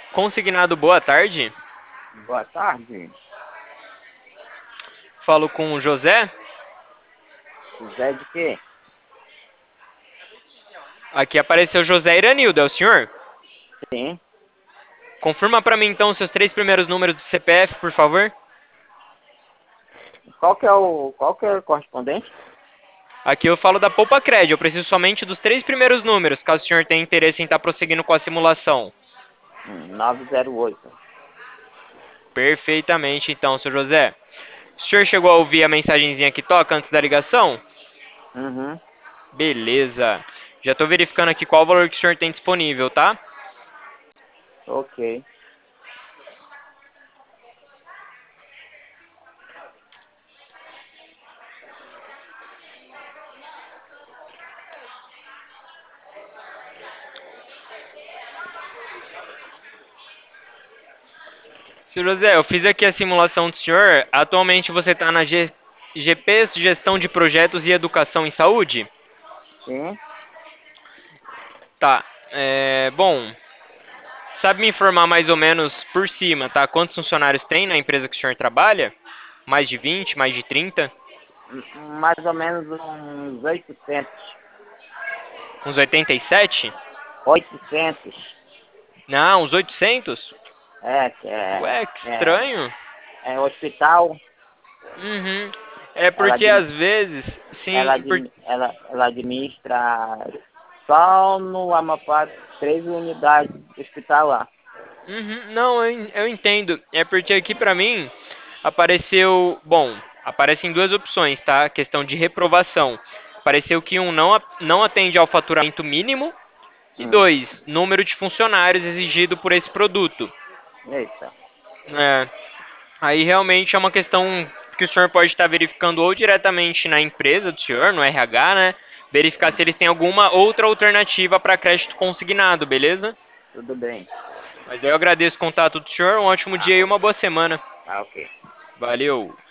Consignado, boa tarde. Boa tarde. Falo com o José. Zé de quê? Aqui apareceu José Iranildo, é o senhor? Sim. Confirma pra mim então os seus 3 primeiros números do CPF, por favor. Qual que é o correspondente? Aqui eu falo da Poupa Cred, eu preciso somente dos 3 primeiros números, caso o senhor tenha interesse em estar prosseguindo com a simulação. 908. Perfeitamente então, seu José. O senhor chegou a ouvir a mensagenzinha que toca antes da ligação? Uhum. Beleza. Já estou verificando aqui qual o valor que o senhor tem disponível, tá? Ok. Seu José, eu fiz aqui a simulação do senhor. Atualmente você está na GPs, Gestão de Projetos e Educação em Saúde? Sim. Tá. Bom, sabe me informar mais ou menos por cima, tá? Quantos funcionários tem na empresa que o senhor trabalha? Mais de 20, mais de 30? Mais ou menos uns 800. Uns 87? 800. Não, uns 800? É, que é, Ué, que é, estranho. é hospital. Uhum. É Ela, porque admi- às vezes, ela, sim, admi- ela, ela administra só no Amapá 3 unidades hospitalar. uhum, não, eu entendo. É porque aqui pra mim apareceu, bom, aparecem duas opções, tá? Questão de reprovação. Apareceu que um não atende ao faturamento mínimo e Hum. dois, número de funcionários exigido por esse produto. Eita. É, aí realmente é uma questão que o senhor pode estar verificando ou diretamente na empresa do senhor, no RH, né? Verificar se Hum. eles têm alguma outra alternativa para crédito consignado, beleza? Tudo bem. Mas eu agradeço o contato do senhor, um ótimo dia e Ah, uma boa semana. ok. Valeu!